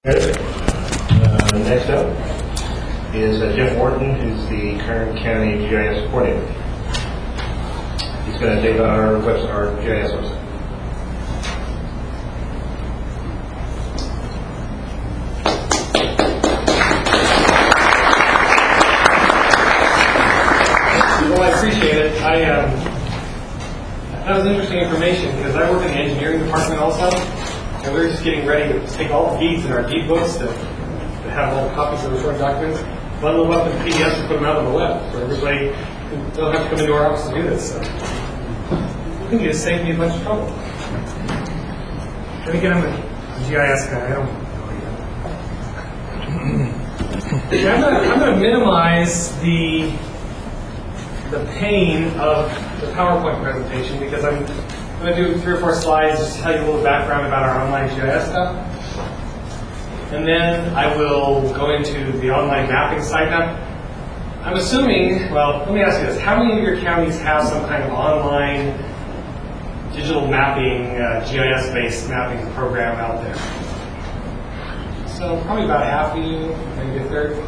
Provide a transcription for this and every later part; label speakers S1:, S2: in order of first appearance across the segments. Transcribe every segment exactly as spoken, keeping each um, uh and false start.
S1: Uh, next up is uh, Jim Wharton, who's the current county G I S coordinator. He's going to take on our, website, our G I S website.
S2: Well, I appreciate it. I um, that was interesting information because I work in the engineering department also. And we were just getting ready to take all the deeds in our deed books to, to have all the copies of the recorded documents, bundle them up in P D Fs and put them out on the web for everybody. They don't have to come into our office to do this. So I think it just saved me a bunch of trouble. Then again, I'm a G I S guy. I don't know yet. I'm going I'm to minimize the the pain of the PowerPoint presentation because I'm I'm going to do three or four slides just to tell you a little background about our online G I S stuff. And then I will go into the online mapping site. Now, I'm assuming, well, let me ask you this. How many of your counties have some kind of online digital mapping, uh, G I S-based mapping program out there? So probably about half of you, maybe a third.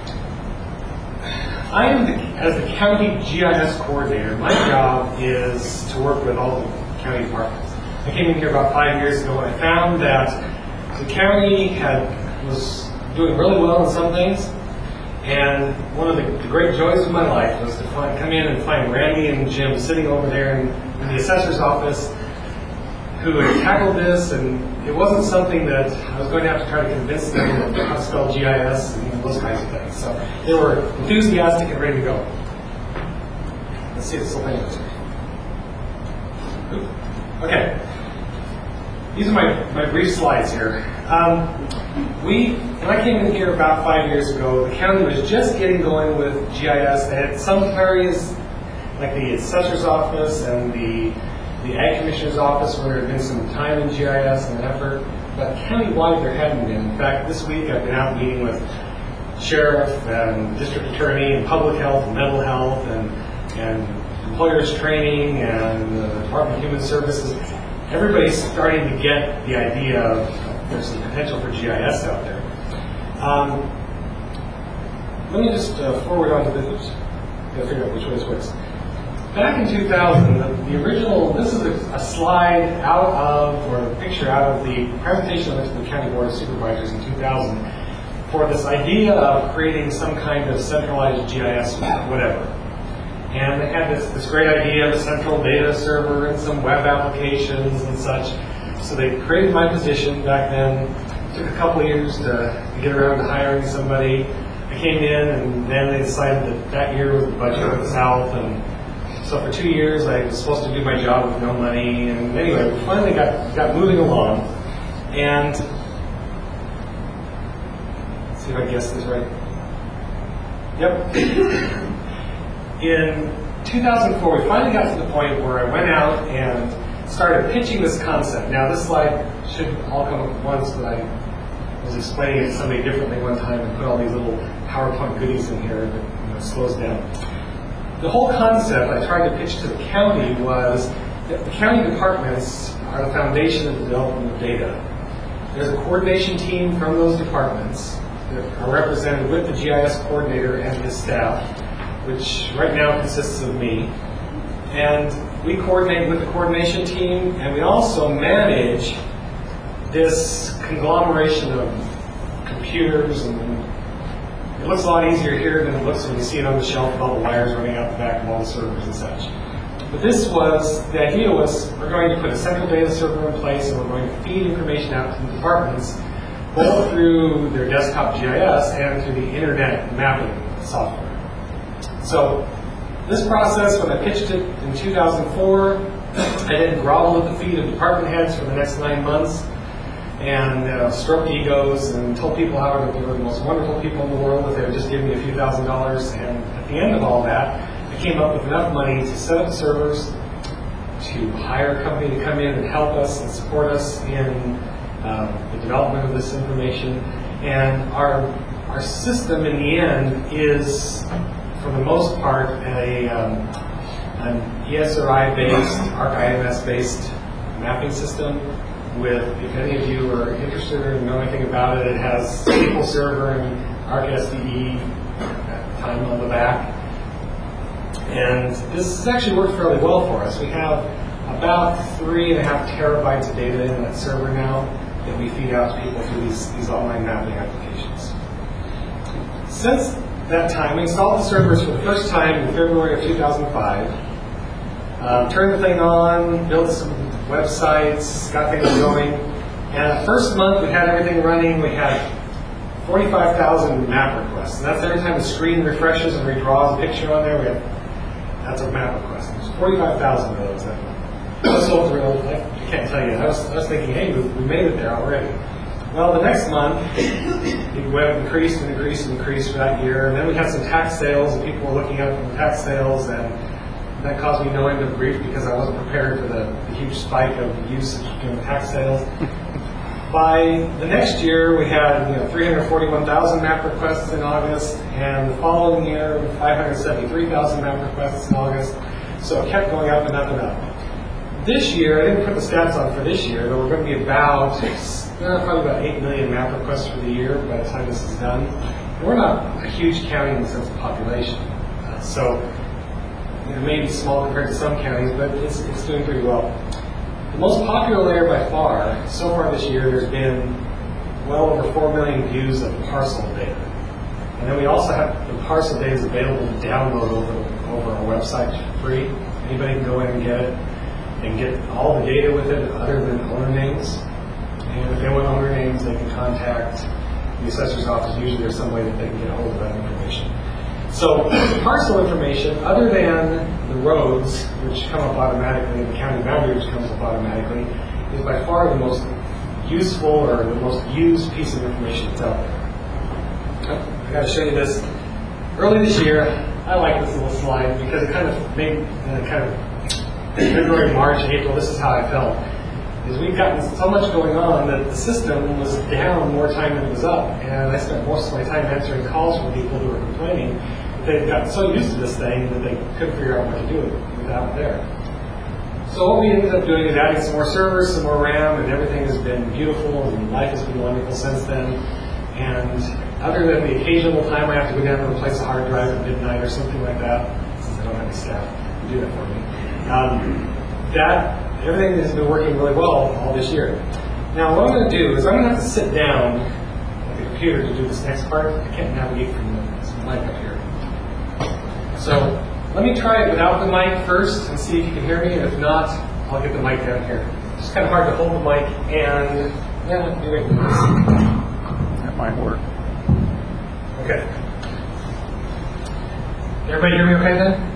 S2: I am, the, as the county G I S coordinator, my job is to work with all the county departments. I came in here about five years ago and I found that the county had was doing really well in some things, and one of the, the great joys of my life was to find, come in and find Randy and Jim sitting over there in, in the assessor's office who had tackled this, and it wasn't something that I was going to have to try to convince them how to spell G I S and those kinds of things. So they were enthusiastic and ready to go. Let's see if this will thing goes. Okay, these are my, my brief slides here. Um, we, when I came in here about five years ago, the county was just getting going with G I S. They had some areas, like the assessor's office and the, the ag commissioner's office, where there had been some time in G I S and an effort, but countywide there hadn't been. In fact, this week I've been out meeting with sheriff and district attorney and public health and mental health and, and employers training and the Department of Human Services. Everybody's starting to get the idea of there's some potential for G I S out there. Um, let me just uh, forward on to this. Gotta figure out which way this works. Back in two thousand, the, the original, this is a, a slide out of, or a picture out of the presentation I went to the County Board of Supervisors in two thousand for this idea of creating some kind of centralized G I S, whatever. And they had this, this great idea of a central data server and some web applications and such. So they created my position back then. It took a couple of years to, to get around to hiring somebody. I came in, and then they decided that that year was the budget went south. And so for two years, I was supposed to do my job with no money. And anyway, we finally got, got moving along. And let's see if I guess this right. Yep. In two thousand four, we finally got to the point where I went out and started pitching this concept. Now, this slide should all come at once, but I was explaining it to somebody differently one time and put all these little PowerPoint goodies in here that, you know, slows down. The whole concept I tried to pitch to the county was that the county departments are the foundation of the development of data. There's a coordination team from those departments that are represented with the G I S coordinator and his staff, which right now consists of me. And we coordinate with the coordination team, and we also manage this conglomeration of computers. And it looks a lot easier here than it looks when you see it on the shelf with all the wires running out the back of all the servers and such. But this was, the idea was, we're going to put a central data server in place, and we're going to feed information out to the departments, both through their desktop G I S and through the internet mapping software. So this process, when I pitched it in two thousand four, I then groveled at the feet of department heads for the next nine months and uh, stroked egos and told people how they were the most wonderful people in the world if they would just give me a few thousand dollars. And at the end of all that, I came up with enough money to set up servers, to hire a company to come in and help us and support us in um, the development of this information. And our, our system in the end is, for the most part, a, um, an E S R I-based, ArcIMS-based mapping system with, if any of you are interested or know anything about it, it has S Q L Server and Arc S V E at the time on the back. And this has actually worked fairly well for us. We have about three and a half terabytes of data in that server now that we feed out to people through these, these online mapping applications. Since that time, we installed the servers for the first time in February of two thousand five. Um, turned the thing on, built some websites, got things going. And the first month we had everything running, we had forty-five thousand map requests. And that's every time the screen refreshes and redraws a picture on there, we have, that's a map request. There's forty-five thousand of those. I was so thrilled, I can't tell you. I was, I was thinking, hey, we, we made it there already. Well, the next month, the web increased and increased and increased for that year. And then we had some tax sales, and people were looking at it from the tax sales, and that caused me no end of grief because I wasn't prepared for the, the huge spike of usage during the tax sales. By the next year, we had you know, three hundred forty-one thousand map requests in August, and the following year, five hundred seventy-three thousand map requests in August. So it kept going up and up and up. This year, I didn't put the stats on for this year, but we're going to be about, uh, probably about eight million map requests for the year by the time this is done. And we're not a huge county in the sense of population. Uh, so it may be small compared to some counties, but it's, it's doing pretty well. The most popular layer by far, so far this year, there's been well over four million views of parcel data. And then we also have the parcel data is available to download over, over our website for free. Anybody can go in and get it and get all the data with it other than owner names. And if they want owner names, they can contact the assessor's office. Usually there's some way that they can get a hold of that information. So the parcel information, other than the roads, which come up automatically, and the county boundary, which comes up automatically, is by far the most useful or the most used piece of information that's out there. I got to show you this. Early this year, I like this little slide because it kind of made uh, kind of February, March, April. This is how I felt. Is we've gotten so much going on that the system was down more time than it was up, and I spent most of my time answering calls from people who were complaining that they'd gotten so used to this thing that they couldn't figure out what to do without it there. So what we ended up doing is adding some more servers, some more RAM, and everything has been beautiful, and life has been wonderful since then. And other than the occasional time I have to go down and replace a hard drive at midnight or something like that, since I don't have any staff to do that for me, um, that everything has been working really well all this year. Now what I'm going to do is I'm going to have to sit down at the computer to do this next part. I can't navigate from the mic up here. So let me try it without the mic first and see if you can hear me, and if not, I'll get the mic down here. It's just kind of hard to hold the mic and, yeah, do it.
S3: That might work.
S2: Okay. Everybody hear me okay then?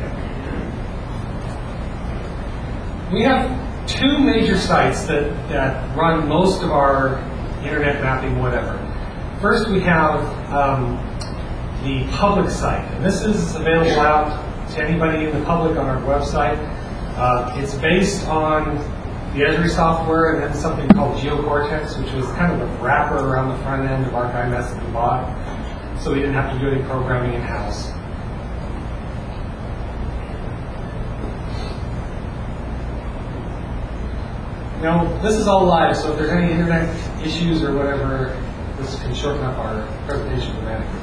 S2: We have two major sites that, that run most of our internet mapping, whatever. First, we have um, the public site, and this is available out to anybody in the public on our website. Uh, it's based on the Esri software and then something called GeoCortex, which was kind of a wrapper around the front end of ArcIMS that we bought, so we didn't have to do any programming in-house. Now, this is all live, so if there's any internet issues or whatever, this can shorten up our presentation dramatically.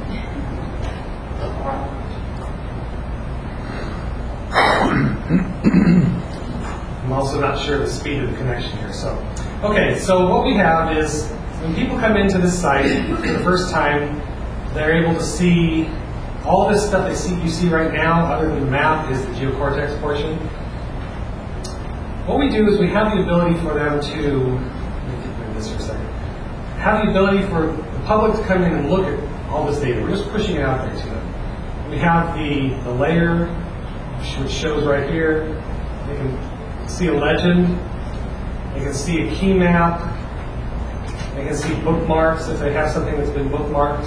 S2: I'm also not sure the speed of the connection here. So, okay, so what we have is when people come into this site for the first time, they're able to see all this stuff they see you see right now, other than the map, is the GeoCortex portion. What we do is we have the ability for them to, let me get rid of this for a second, have the ability for the public to come in and look at all this data. We're just pushing it out there to them. We have the, the layer, which shows right here. They can see a legend. They can see a key map. They can see bookmarks if they have something that's been bookmarked.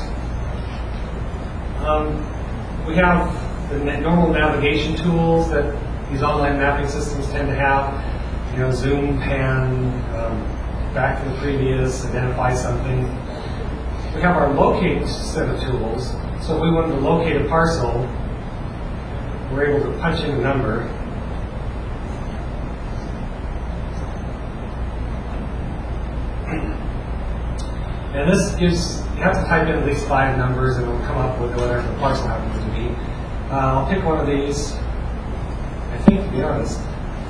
S2: Um, we have the normal navigation tools that these online mapping systems tend to have, you know, zoom, pan, um, back to the previous, identify something. We have our locate set of tools. So if we wanted to locate a parcel, we're able to punch in a number. And this gives, you have to type in at least five numbers and it will come up with whatever the parcel happens to be. Uh, I'll pick one of these. I think, to be honest,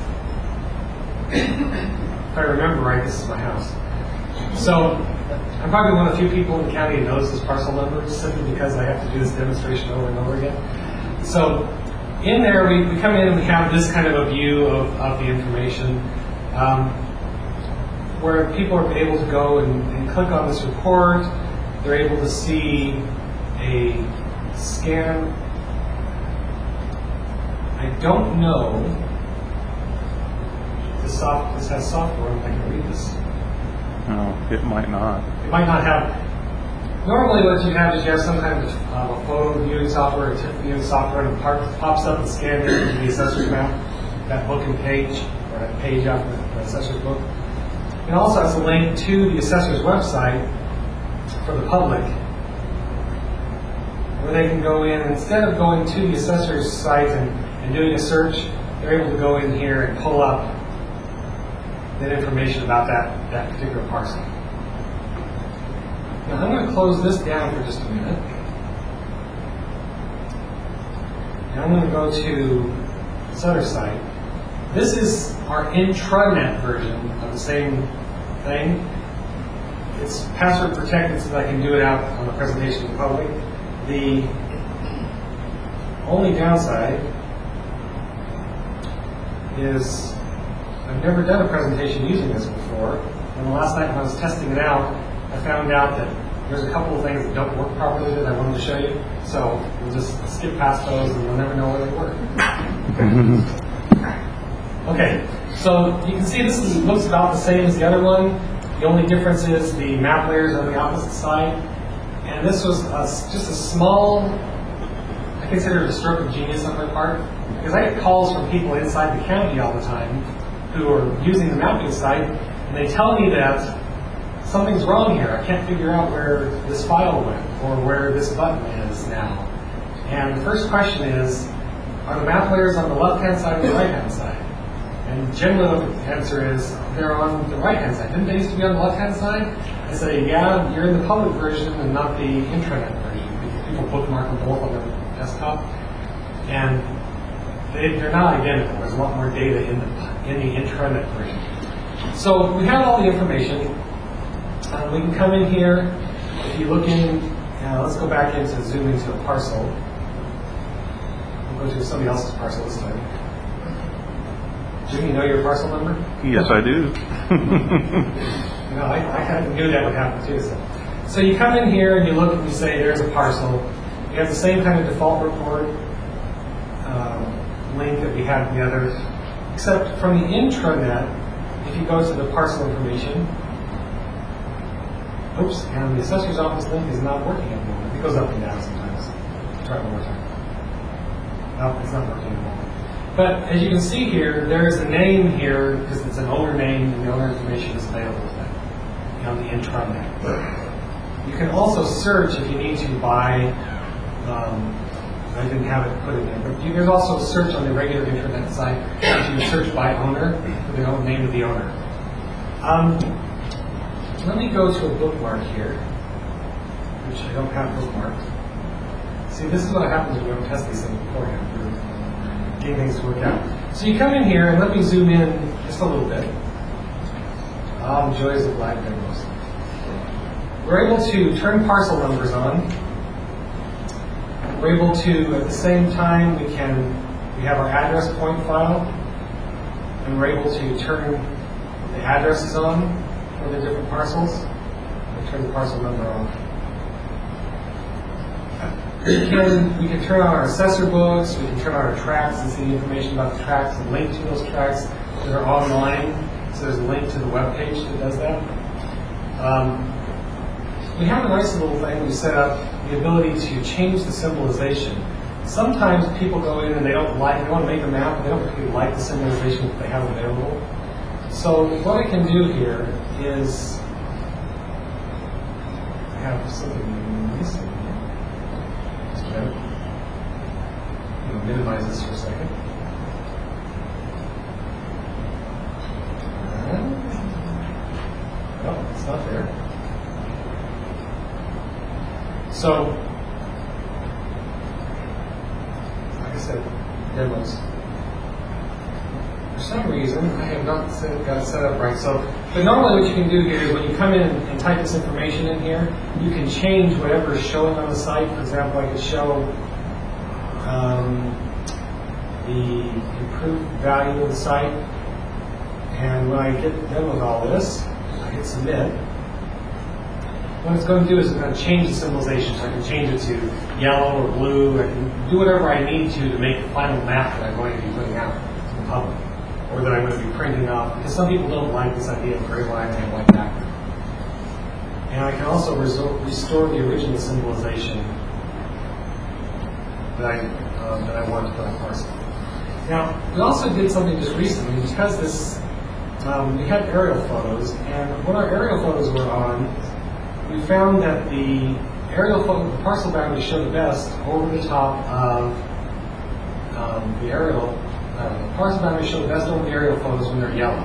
S2: if I remember right, this is my house. So I'm probably one of the few people in the county who knows this parcel number, simply because I have to do this demonstration over and over again. So in there, we, we come in and we have this kind of a view of, of the information, um, where people are able to go and, and click on this report. They're able to see a scan. I don't know. This, soft, this has software, I can read this.
S3: No, it might not.
S2: It might not have. Normally, what you have is you have some kind of uh, a photo viewing software, a tip viewing software, and it pops up and scans it into the assessor's map, that book and page, or that page out of the assessor's book. It also has a link to the assessor's website for the public, where they can go in, and instead of going to the assessor's site and, and doing a search, they're able to go in here and pull up that information about that, that particular parcel. Now I'm going to close this down for just a minute. And I'm going to go to this other site. This is our intranet version of the same thing. It's password protected so that I can do it out on the presentation to the public. The only downside is I've never done a presentation using this before, and the last night when I was testing it out, I found out that there's a couple of things that don't work properly that I wanted to show you. So we'll just skip past those and you'll never know where they work. Okay, so you can see this is, looks about the same as the other one. The only difference is the map layers on the opposite side. And this was a, just a small, I consider it a stroke of genius on my part, because I get calls from people inside the county all the time who are using the mapping site, and they tell me that something's wrong here. I can't figure out where this file went or where this button is now. And the first question is, are the map layers on the left-hand side or the right-hand side? And generally the answer is, they're on the right-hand side. Didn't they used to be on the left-hand side? I say, yeah, you're in the public version and not the intranet version. People bookmark them both on their desktop. And they, they're not identical. There's a lot more data in the, in the intranet version. So we have all the information. Um, we can come in here. If you look in, uh, let's go back into zoom into a parcel. We'll go to somebody else's parcel this time. Jimmy, you know your parcel number?
S3: Yes, I do.
S2: No, I, I kind of knew that would happen too. So. so you come in here and you look and you say there's a parcel. You have the same kind of default report um, link that we had in the others, except from the intranet, if you go to the parcel information, oops, and the assessor's office link is not working at the moment. It goes up and down sometimes. Try one more time. No, it's not working anymore. But as you can see here, there is a name here because it's an owner name and the owner information is available on the intranet. You can also search if you need to by, um, I didn't have it put in there, but you, there's also a search on the regular intranet site. You can search by owner, for the name of the owner. Um, let me go to a bookmark here, which I don't have bookmarked. See, this is what happens when we don't test these things beforehand. We're getting things to work out. So you come in here, and let me zoom in just a little bit. Ah, the joys of live demos. We're able to turn parcel numbers on. We're able to, at the same time, we can, we have our address point file, and we're able to turn the addresses on for the different parcels. We turn the parcel number on. We can, we can turn on our assessor books, we can turn on our tracts and see the information about the tracts and link to those tracts that are online. So there's a link to the web page that does that. Um, we have a nice little thing we set up, the ability to change the symbolization. Sometimes people go in and they don't like, they want to make a map, but they don't particularly like the symbolization that they have available. So what I can do here is, I have something missing here. I'm going to minimize this for a second. No, it's not there. So, like I said, demos. For some reason, I have not set, got it set up right. So, but normally what you can do here is when you come in and type this information in here, you can change whatever is showing on the site. For example, I could show um, the improved value of the site. And when I get done with all this, I hit submit. What it's going to do is it's going to change the symbolization. So I can change it to yellow or blue. I can do whatever I need to to make the final map that I'm going to be putting out to the public, or that I'm going to be printing off. Because some people don't like this idea of gray line and white background. And I can also resor- restore the original symbolization that I um, that I want to put on parcel. Now, we also did something just recently because this. Um, we had aerial photos, and when our aerial photos were on, we found that the aerial photo, the parcel boundaries show the best over the top of um, the aerial. Uh, the parcel boundaries show the best over the aerial photos when they're yellow.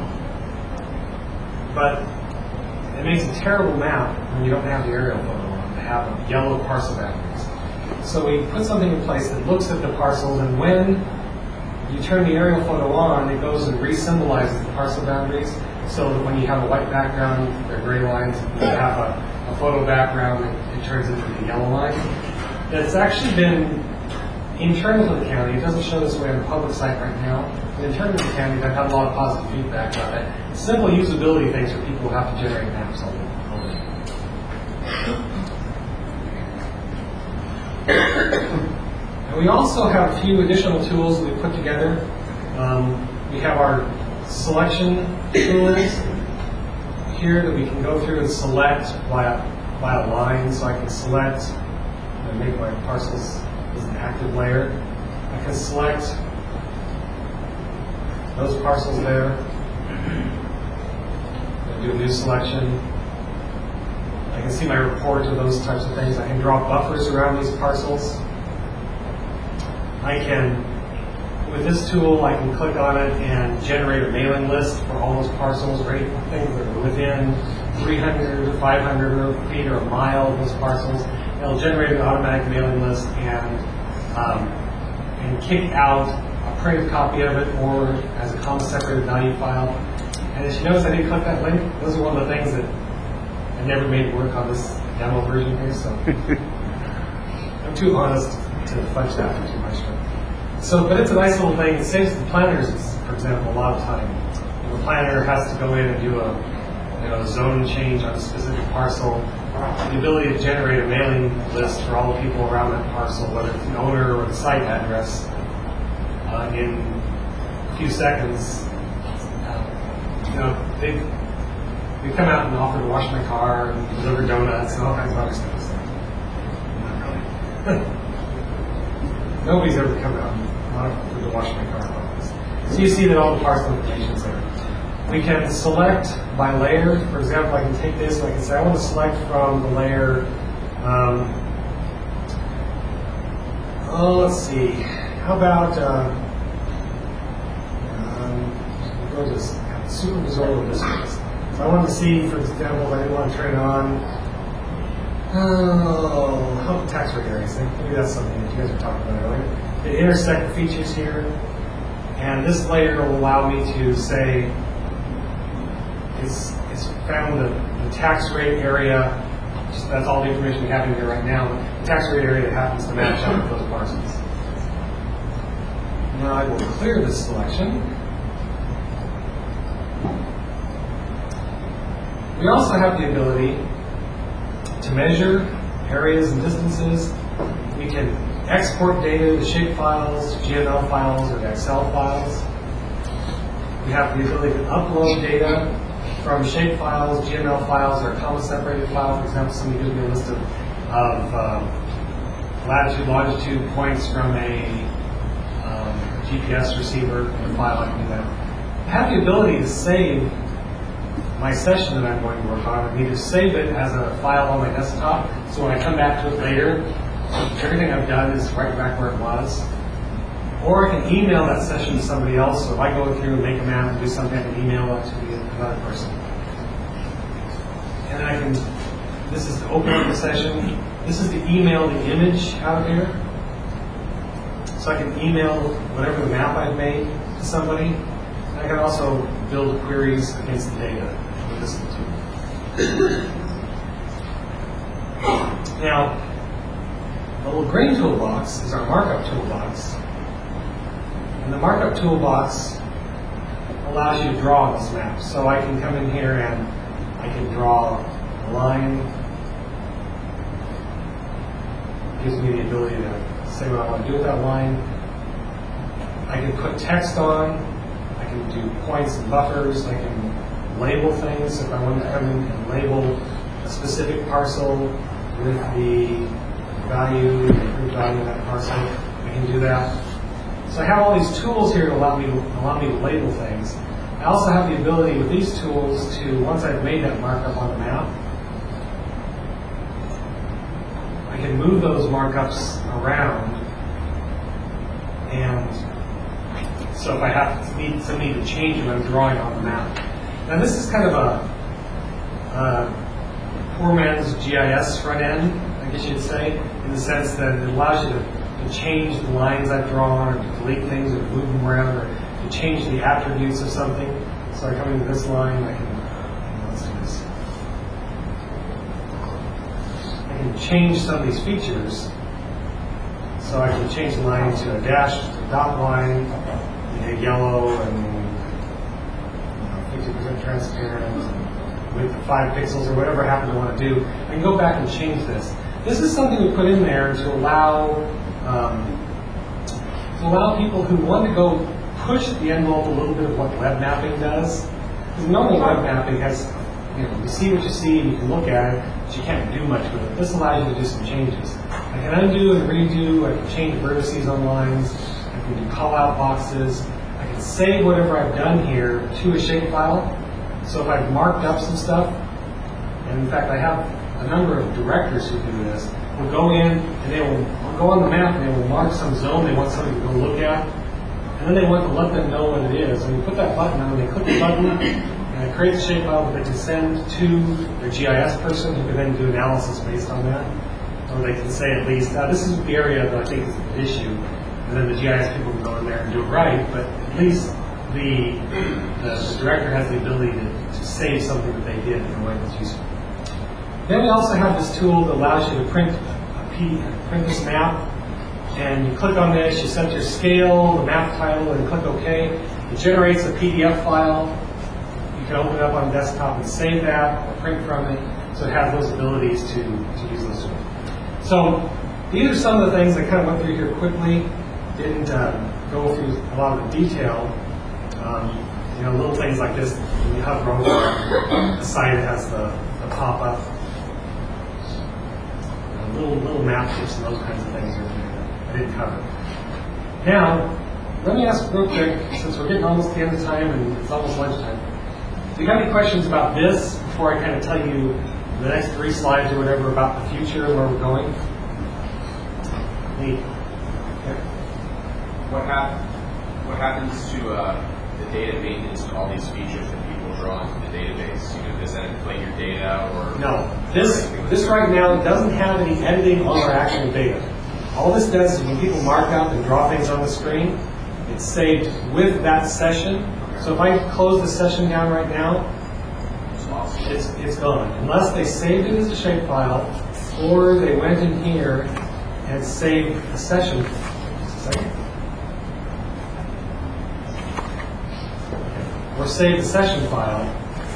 S2: But it makes a terrible map when you don't have the aerial photo on to have yellow parcel boundaries. So we put something in place that looks at the parcels, and when you turn the aerial photo on, it goes and re-symbolizes the parcel boundaries, so that when you have a white background, they're gray lines. If you have a, a photo background, it, it turns into the yellow line. That's actually been internal to the county. It doesn't show this way on the public site right now. But internal to the county, I've had a lot of positive feedback about it. It's simple usability things for people who have to generate maps all the time. And we also have a few additional tools that we put together. Um, we have our selection tools here that we can go through and select by a, by a line. So I can select and make my parcels as an active layer. I can select those parcels there. And do a new selection. I can see my report of those types of things. I can draw buffers around these parcels. I can, with this tool, I can click on it and generate a mailing list for all those parcels, or anything that are within three hundred or five hundred feet or a mile of those parcels. It'll generate an automatic mailing list and um, and kick out a printed copy of it or as a comma separated value file. And as you notice, I didn't click that link. Those are one of the things that I never made work on this demo version here, so I'm too honest to fudge that for too much. So, but it's a nice little thing. It saves the planners, for example, a lot of time. The planner has to go in and do a you know, zone change on a specific parcel. The ability to generate a mailing list for all the people around that parcel, whether it's an owner or the site address, uh, in a few seconds. Uh, you know, they they come out and offer to wash my car and deliver donuts and all kinds of other stuff. So, not really. Nobody's ever come out and offered to wash my car. So you see that all the parcel information is there. We can select by layer. For example, I can take this and I can say I want to select from the layer. Um, oh, let's see. How about uh, um, we'll just supervisorial districts. So I want to see, for example, I didn't want to turn it on. Oh, how about tax rate areas? Maybe that's something that you guys were talking about earlier. The intersect features here, and this layer will allow me to say it's it's found the, the tax rate area. Just, that's all the information we have in here right now. The tax rate area that happens to match up with those parcels. Now I will clear this selection. We also have the ability to measure areas and distances. We can export data to shape files, G M L files, or Excel files. We have the ability to upload data from shape files, G M L files, or a comma separated file. For example, somebody gives me a list of, of um, latitude, longitude points from a um, G P S receiver in a file. I can do that. I have the ability to save my session that I'm going to work on. I can either save it as a file on my desktop, so when I come back to it later, everything I've done is right back where it was. Or I can email that session to somebody else. So if I go through and make a map and do something, I can email it to the another person. And I can this is to open up the session. This is to email the image out of here. So I can email whatever the map I've made to somebody. I can also build queries against the data with this tool. Now, the little green toolbox is our markup toolbox. And the markup toolbox allows you to draw this map. So I can come in here and I can draw a line. It gives me the ability to say what I want to do with that line. I can put text on. I can do points and buffers. I can label things. If I want to come in and label a specific parcel with the value, the approved value of that parcel, I can do that. So I have all these tools here to allow me to, allow me to label things. I also have the ability with these tools to, once I've made that markup on the map, I can move those markups around. And so if I have to need something to change them, I'm drawing on the map. Now this is kind of a, a poor man's G I S front end, I guess you'd say, in the sense that it allows you to, to change the lines I've drawn, or to delete things, or to move them around, or to change the attributes of something. So I come into this line, I can, let's do this. I can change some of these features. So I can change the line to a dash, to a dot line, a yellow, and fifty percent transparent, and with five pixels, or whatever I happen to want to do. I can go back and change this. This is something we put in there to allow um, to allow people who want to go push the envelope a little bit of what web mapping does. Because normal web mapping has, you know, you see what you see, and you can look at it, but you can't do much with it. This allows you to do some changes. I can undo and redo. I can change vertices on lines. I can do call-out boxes. I can save whatever I've done here to a shapefile. So if I've marked up some stuff, and in fact I have a number of directors who do this, will go in and they will go on the map and they will mark some zone they want somebody to go look at, and then they want to let them know what it is. And you put that button on, and they click the button, and it creates a shapefile that they can send to their G I S person, who can then do analysis based on that. Or they can say at least, uh, this is the area that I think is an issue, and then the G I S people can go in there and do it right, but at least the, the, the director has the ability to, to save something that they did in a way that's useful. Then we also have this tool that allows you to print a P D F, print this map, and you click on this, you set your scale, the map title, and click OK. It generates a P D F file. You can open it up on desktop and save that, or print from it, so it has those abilities to, to use those tools. So these are some of the things I kind of went through here quickly. Didn't uh, go through a lot of the detail. Um, you know, little things like this, when you hover over the site, it has the, the pop-up. Uh, little little map tips and those kinds of things are I didn't cover. Now, let me ask real quick, since we're getting almost to the end of time and it's almost lunchtime, do you have any questions about this before I kind of tell you the next three slides or whatever about the future and where we're going? Lee.
S4: What, hap- what happens to uh, the data maintenance and all these features that people draw into the database? You know, does that inflate your data or?
S2: No. This this right now doesn't have any editing on our actual data. All this does is when people mark up and draw things on the screen, it's saved with that session. So if I close the session down right now, it's it's gone. Unless they saved it as a shapefile, or they went in here and saved a session. Just a second. Or save the session file,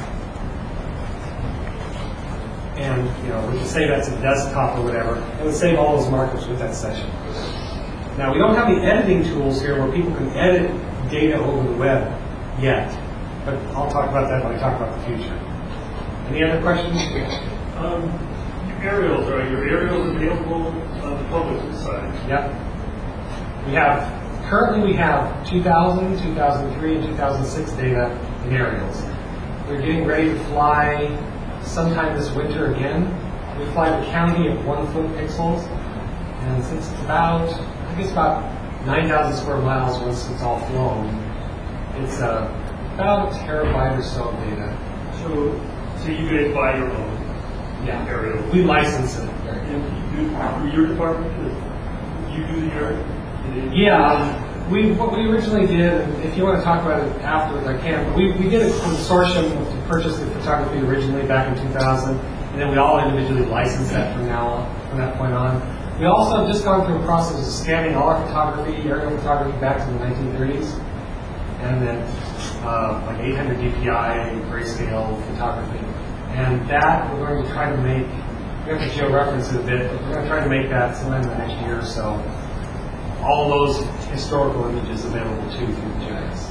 S2: and you know we can say that's a desktop or whatever, and we save all those markups with that session. Now we don't have the editing tools here where people can edit data over the web yet, but I'll talk about that when I talk about the future. Any other questions?
S5: Um, aerials, are your aerials available on the public side?
S2: Yep. We have. Currently we have two thousand, two thousand three, and two thousand six data in aerials. We're getting ready to fly sometime this winter again. We fly the county at one foot pixels, and since it's about, I think it's about nine thousand square miles once it's all flown, it's uh, about a terabyte or so of data.
S5: So, so you guys buy your own?
S2: Yeah.
S5: aerial.
S2: We license it.
S5: And you, for your department, uh, you do the area?
S2: Yeah, we, what we originally did, and if you want to talk about it afterwards, I can, but we, we did a consortium to purchase the photography originally back in two thousand, and then we all individually licensed that from now on, from that point on. We also have just gone through a process of scanning all our photography, aerial photography back to the nineteen thirties, and then uh, like eight hundred D P I, grayscale photography. And that we're going to try to make, we have to geo-reference it a bit, but we're going to try to make that sometime in the next year or so. All those historical images available too through the G I S.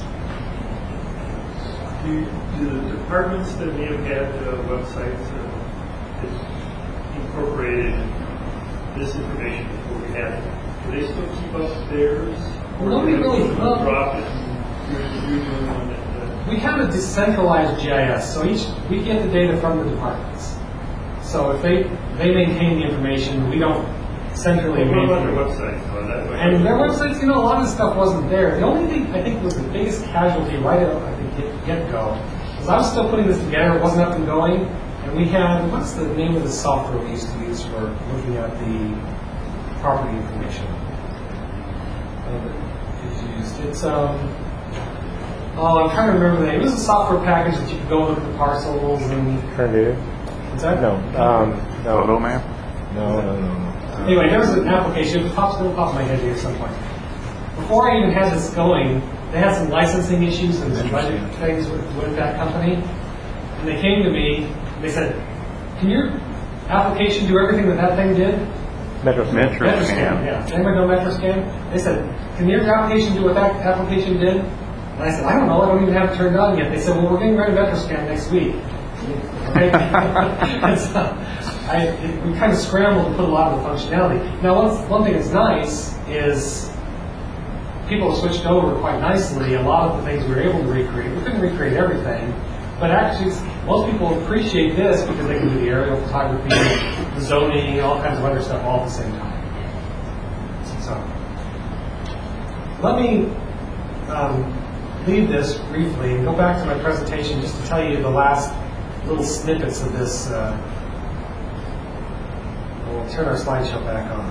S5: Do, do the departments that may have had uh, websites uh, that incorporated this information before we had it, do they still keep up theirs? Or
S2: Nobody
S5: do they
S2: really- well-
S5: drop it and you're, you're doing one that, uh,
S2: We have a decentralized G I S, so each we get the data from the departments. So if they they maintain the information, we don't centrally
S5: what about their
S2: maintain.
S5: websites? Oh, that way.
S2: And their websites, you know, a lot of the stuff wasn't there. The only thing I think was the biggest casualty right at the get, get go was I was still putting this together. It wasn't up and going, and we had what's the name of the software we used to use for looking at the property information? Uh, it's used. It's um. Oh, I'm trying to remember the name. It was a software package that you could go look at the parcels and.
S6: Turnitin?
S2: What's that?
S6: No. Um, no.
S3: Photo map?
S6: No, no, no, no.
S2: Anyway, there was an application. It pops, it'll pop in my head here at some point. Before I even had this going, they had some licensing issues and some budget things with, with that company. And they came to me. And they said, "Can your application do everything that that thing did?"
S6: Metro.
S3: Metro.
S2: Metroscan,
S3: Metroscan.
S2: yeah. Does anybody know Metroscan? They said, "Can your application do what that application did?" And I said, "I don't know. I don't even have it turned on yet." They said, "Well, we're getting ready to Metroscan next week." Okay? And so I, it, we kind of scrambled to put a lot of the functionality. Now, one, one thing that's nice is people have switched over quite nicely. A lot of the things we were able to recreate, we couldn't recreate everything, but actually, most people appreciate this because they can do the aerial photography, the zoning, all kinds of other stuff all at the same time. So, let me um, leave this briefly and go back to my presentation just to tell you the last little snippets of this. Uh, we'll turn our slideshow back on.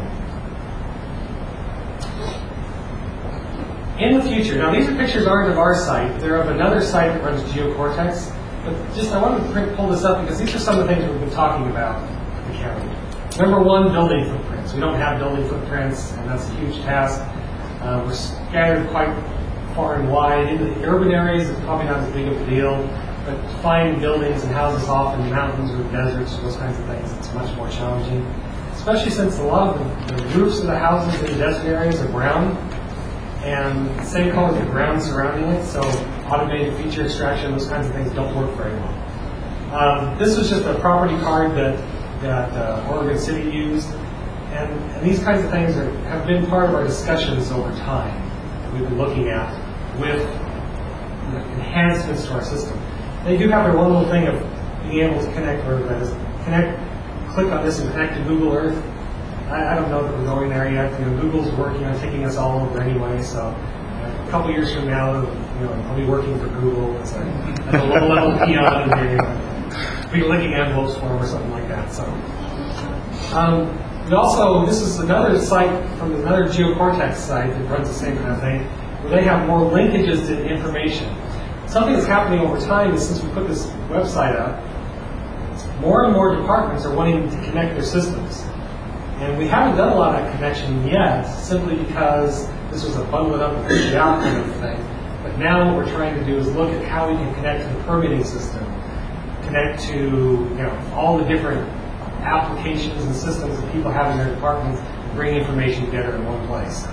S2: In the future, now these pictures aren't of our site, they're of another site that runs GeoCortex. But just I wanted to print, pull this up because these are some of the things we've been talking about in the county. Number one, building footprints. We don't have building footprints, and that's a huge task. Uh, we're scattered quite far and wide. In the urban areas, it's probably not as big of a deal, but to find buildings and houses off in mountains or deserts, those kinds of things, it's much more challenging. Especially since a lot of the, the roofs of the houses in the desert areas are brown, and same color as the ground surrounding it, so automated feature extraction, those kinds of things don't work very well. Um, this was just a property card that, that uh, Oregon City used, and, and these kinds of things are, have been part of our discussions over time that we've been looking at with you know, enhancements to our system. They do have their one little thing of being able to connect, or that is, connect, click on this and connect to Google Earth. I, I don't know that we're going there yet. You know, Google's working on taking us all over anyway, so uh, a couple years from now, you know, I'll be working for Google as a, as a low-level peon and you know, be licking envelopes for them or something like that. So, um, and also, this is another site from another GeoCortex site that runs the same kind of thing, where they have more linkages to information. Something that's happening over time is since we put this website up, more and more departments are wanting to connect their systems. And we haven't done a lot of that connection yet, simply because this was a bundle it up and push it out kind of thing. But now what we're trying to do is look at how we can connect to the permitting system, connect to you know all the different applications and systems that people have in their departments, bring information together in one place.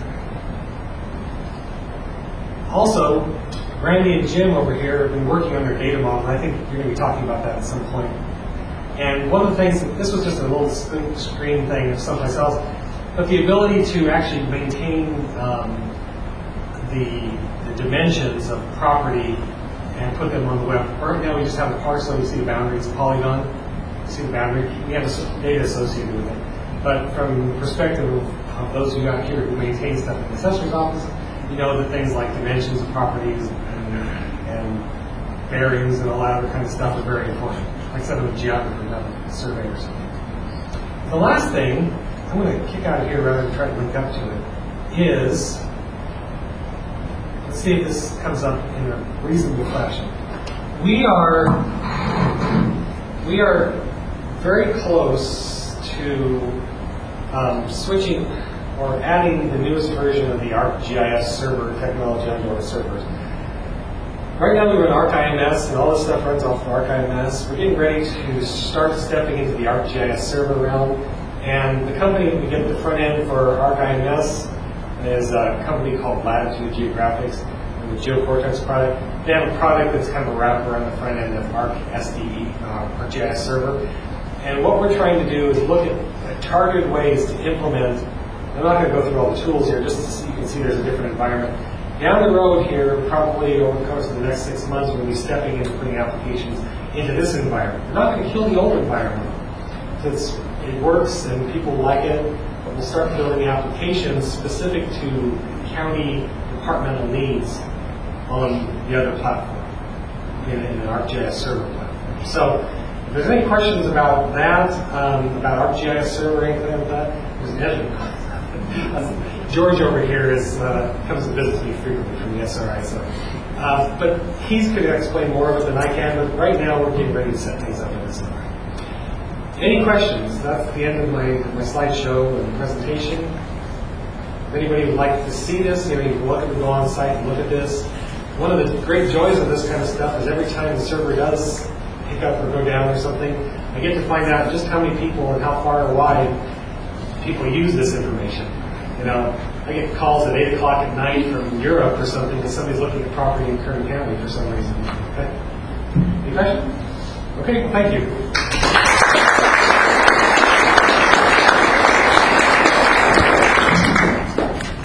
S2: Also, Randy and Jim over here have been working on their data model, and I think you're going to be talking about that at some point. And one of the things, that, this was just a little screen thing of someplace else, but the ability to actually maintain um, the, the dimensions of property and put them on the web. Right now we just have a parcel, you see the boundaries, polygon, you see the boundary, we have the data associated with it. But from the perspective of, of those who got here who maintain stuff in the assessor's office, you know that things like dimensions of properties and, and bearings and all that other kind of stuff are very important. like I said, I'm a geographer, not a surveyor or something. The last thing, I'm going to kick out of here rather than try to link up to it, is, let's see if this comes up in a reasonable fashion. We are, we are very close to um, switching or adding the newest version of the ArcGIS server technology onto our servers. Right now we run ArcIMS, and all this stuff runs off of ArcIMS. We're getting ready to start stepping into the ArcGIS server realm, and the company that we get the front end for ArcIMS is a company called Latitude Geographics, and the GeoCortex product. They have a product that's kind of a wrapper on the front end of ArcSDE, uh, ArcGIS server. And what we're trying to do is look at, at targeted ways to implement. I'm not going to go through all the tools here, just so you can see there's a different environment. Down the road here, probably over the course of the next six months, we're going to be stepping into putting applications into this environment. We're not going to kill the old environment. It's, it works and people like it, but we'll start building applications specific to county departmental needs on the other platform, in, in an ArcGIS server platform. So if there's any questions about that, um, about ArcGIS server or anything like that, there's an edge. George over here is, uh, comes to visit me frequently from the S R I, so. Uh, but he's going to explain more of it than I can, but right now we're getting ready to set things up in this environment. Any questions? That's the end of my, my slideshow and presentation. If anybody would like to see this, anybody would look at go on site and look at this. One of the great joys of this kind of stuff is every time the server does pick up or go down or something, I get to find out just how many people and how far or wide people use this information. You know, I get calls at eight o'clock at night from Europe or something because somebody's looking at property in Kern County for some reason. Okay. Any questions? Okay, well, thank you.